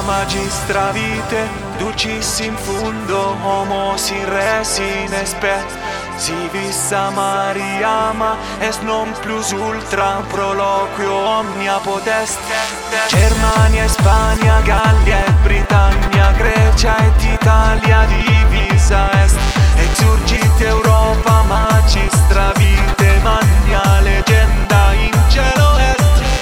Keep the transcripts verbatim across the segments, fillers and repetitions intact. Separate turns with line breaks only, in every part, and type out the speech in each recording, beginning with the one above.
magistra vite, ducis in fundo, homos in res in espe, si vissa Mariama, es non plus ultra, proloquio omnia potest. Germania, Spagna, Gallia e Britannia, Grecia ed Italia divisa est, exurgit Europa magistra vite, magna legenda in cielo est.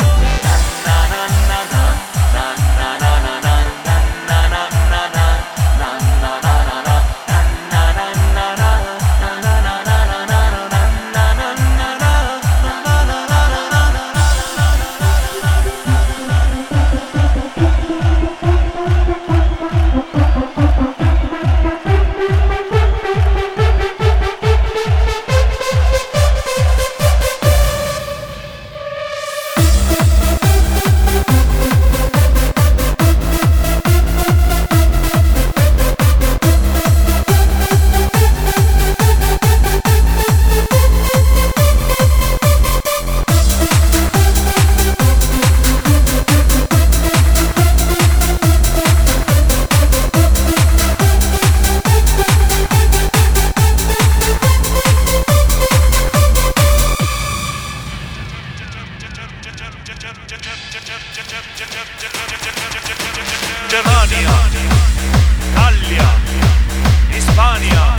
Germania, Gallia, Hispania,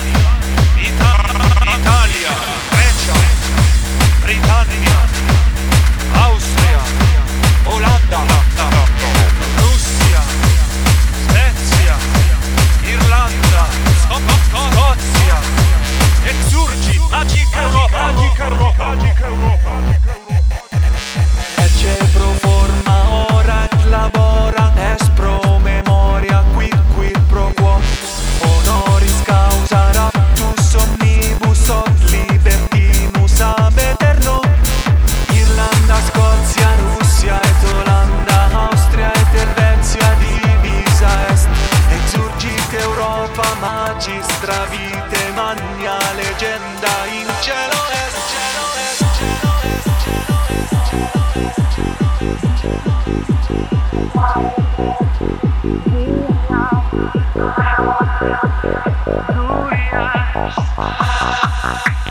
Ita- Italia, Grecia, Britannia, Austria, Olanda, Russia, Svezia, Irlanda, Scozia, exurgi, magica Europa, magica Europa, magica Europa.
Ecce pro forma ora et labora, es pro memoria quid quid pro quo, honoris causa raptus omnibus od libertinus ab eterno. Irlanda, Scozia, Russia et Olanda, Austria et Helvetia divisa est, exurgit Europa magistra vite, magna legenda in cielo est, cielo est, cielo est, cielo est.